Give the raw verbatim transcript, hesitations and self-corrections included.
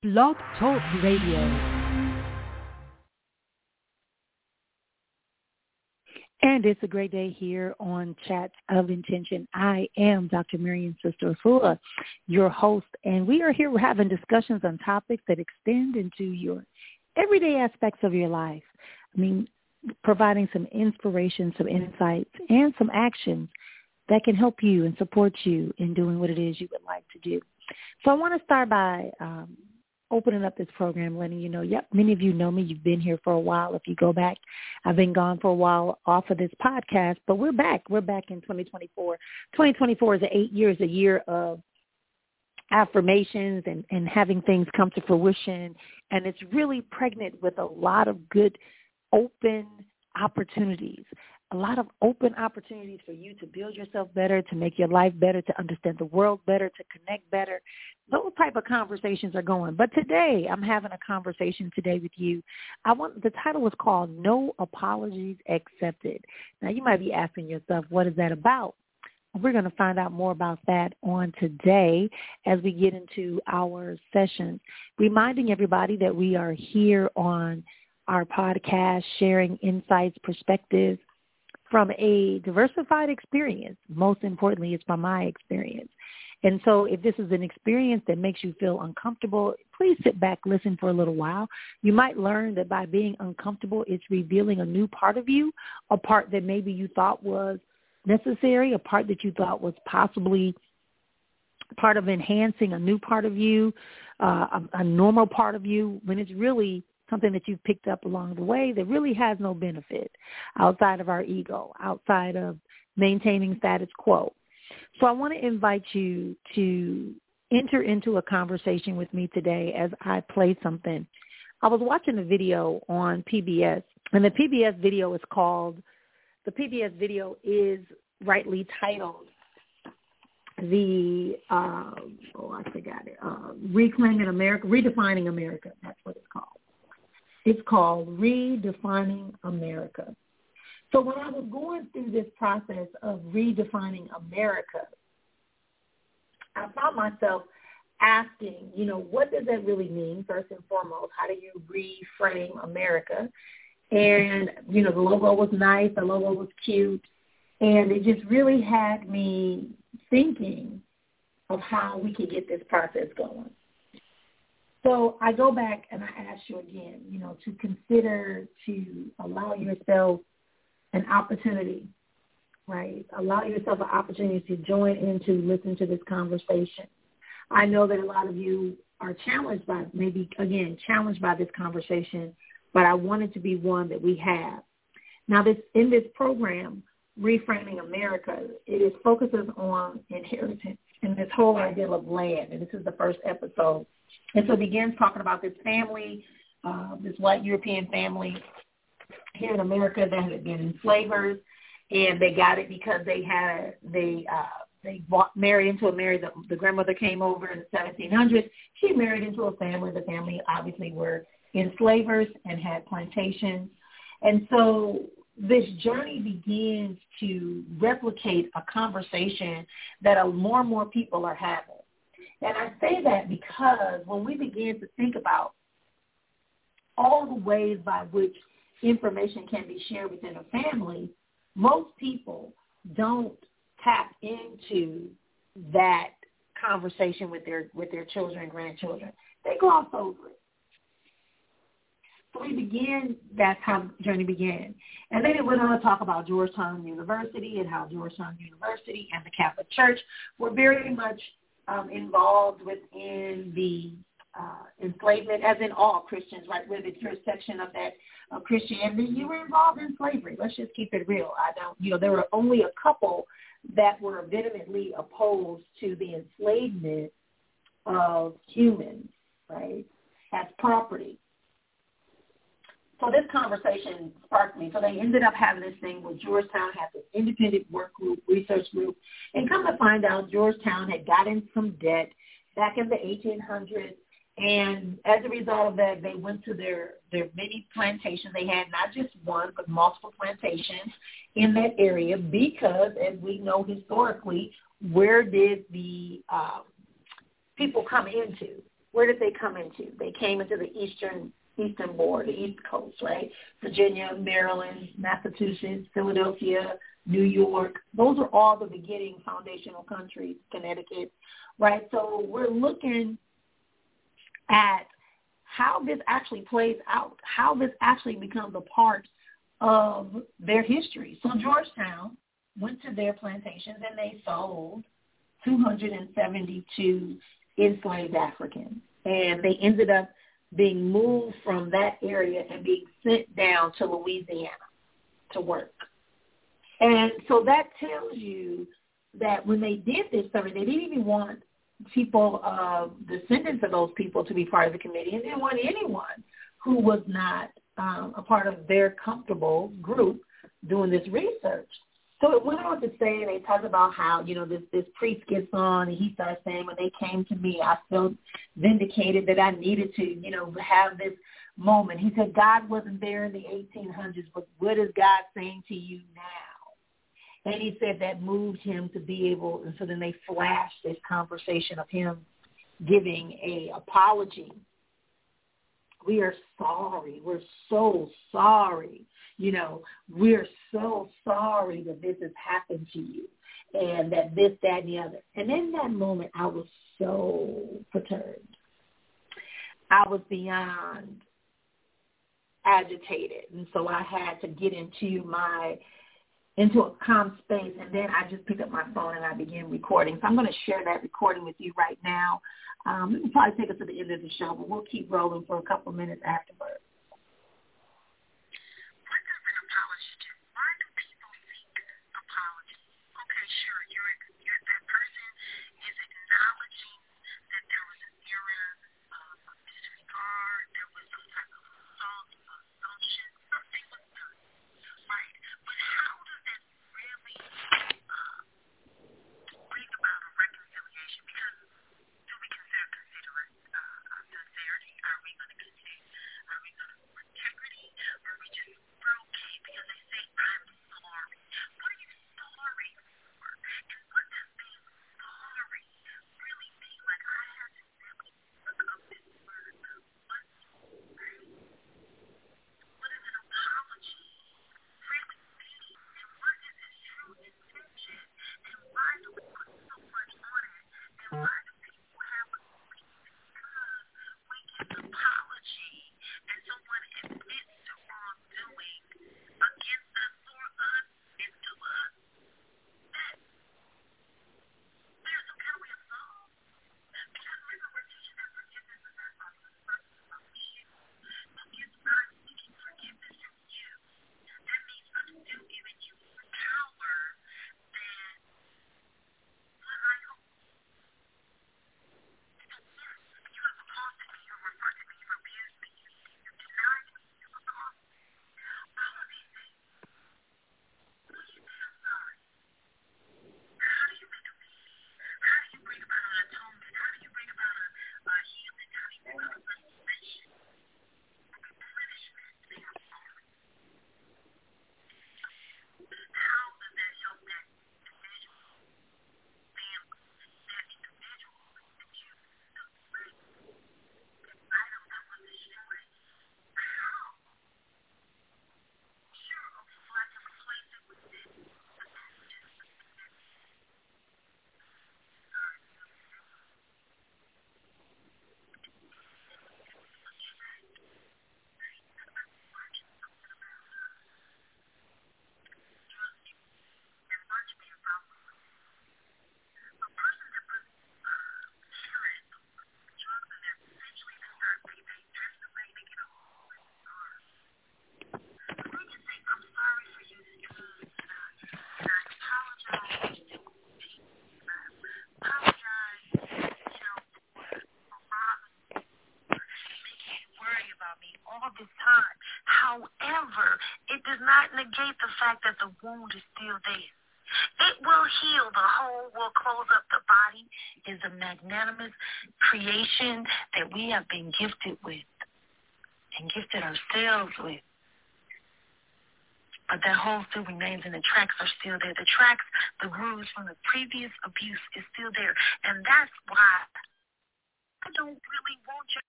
Blog Talk Radio. And it's a great day here on Chats of Intention. I am Doctor Miriam Sister Afua, your host, and we are here we're having discussions on topics that extend into your everyday aspects of your life. I mean, providing some inspiration, some insights, and some actions that can help you and support you in doing what it is you would like to do. So I want to start by um, opening up this program, letting you know, yep, many of you know me. You've been here for a while. If you go back, I've been gone for a while off of this podcast, but we're back. We're back in twenty twenty-four. twenty twenty-four is eight years, a year of affirmations and, and having things come to fruition, and it's really pregnant with a lot of good open opportunities. A lot of open opportunities for you to build yourself better, to make your life better, to understand the world better, to connect better. Those type of conversations are going. But today, I'm having a conversation today with you. I want the title is called No Apologies Accepted. Now, you might be asking yourself, what is that about? We're going to find out more about that on today as we get into our session. Reminding everybody that we are here on our podcast, sharing insights, perspectives, from a diversified experience. Most importantly, it's from my experience. And so if this is an experience that makes you feel uncomfortable, please sit back, listen for a little while. You might learn that by being uncomfortable, it's revealing a new part of you, a part that maybe you thought was necessary, a part that you thought was possibly part of enhancing a new part of you, uh, a, a normal part of you, when it's really something that you've picked up along the way that really has no benefit outside of our ego, outside of maintaining status quo. So I want to invite you to enter into a conversation with me today as I play something. I was watching a video on P B S, and the P B S video is called, the P B S video is rightly titled, the, uh, oh, I forgot it, uh, Reclaiming America, Redefining America. That's what it's called. It's called Redefining America. So when I was going through this process of redefining America, I found myself asking, you know, what does that really mean, first and foremost? How do you reframe America? And, you know, the logo was nice, the logo was cute, and it just really had me thinking of how we could get this process going. So I go back and I ask you again, you know, to consider, to allow yourself an opportunity, right? Allow yourself an opportunity to join in to listen to this conversation. I know that a lot of you are challenged by, maybe, again, challenged by this conversation, but I want it to be one that we have. Now, this in this program, Reframing America, it is focuses on inheritance and this whole idea of land, and this is the first episode. And so it begins talking about this family, uh, this white European family here in America that had been enslavers, and they got it because they had they uh, they bought, married into a marriage. The, the grandmother came over in the seventeen hundreds. She married into a family. The family obviously were enslavers and had plantations, and so this journey begins to replicate a conversation that a, more and more people are having. And I say that because when we begin to think about all the ways by which information can be shared within a family, most people don't tap into that conversation with their with their children and grandchildren. They gloss over it. So we begin, that's how the journey began. And then it went on to talk about Georgetown University and how Georgetown University and the Catholic Church were very much Um, involved within the uh, enslavement, as in all Christians, right? Whether it's your section of that of Christianity, you were involved in slavery. Let's just keep it real. I don't, you know, there were only a couple that were vehemently opposed to the enslavement of humans, right, as property. So this conversation sparked me. So they ended up having this thing where Georgetown had this independent work group, research group, and come to find out Georgetown had gotten some debt back in the eighteen hundreds, and as a result of that, they went to their, their many plantations. They had not just one, but multiple plantations in that area because, as we know historically, where did the um, people come into? where did they come into? They came into the eastern eastern board, the East Coast, right? Virginia, Maryland, Massachusetts, Philadelphia, New York. Those are all the beginning foundational countries, Connecticut, right? So we're looking at how this actually plays out, how this actually becomes a part of their history. So Georgetown went to their plantations and they sold two hundred seventy-two enslaved Africans. And they ended up being moved from that area and being sent down to Louisiana to work. And so that tells you that when they did this survey, they didn't even want people, uh, descendants of those people to be part of the committee, and they didn't want anyone who was not um, a part of their comfortable group doing this research. So it went on to say, and they talked about how, you know, this, this priest gets on, and he starts saying, when they came to me, I felt vindicated that I needed to, you know, have this moment. He said, God wasn't there in the eighteen hundreds, but what is God saying to you now? And he said that moved him to be able, and so then they flashed this conversation of him giving a apology. We are sorry. We're so sorry. You know, we're so sorry that this has happened to you and that this, that, and the other. And in that moment, I was so perturbed. I was beyond agitated. And so I had to get into my, into a calm space. And then I just picked up my phone and I began recording. So I'm going to share that recording with you right now. Um, it will probably take us to the end of the show, but we'll keep rolling for a couple minutes afterwards. negate the fact that the wound is still there. It will heal. The hole will close up. The body is a magnanimous creation that we have been gifted with and gifted ourselves with. But that hole still remains and the tracks are still there. The tracks, the grooves from the previous abuse is still there. And that's why I don't really want your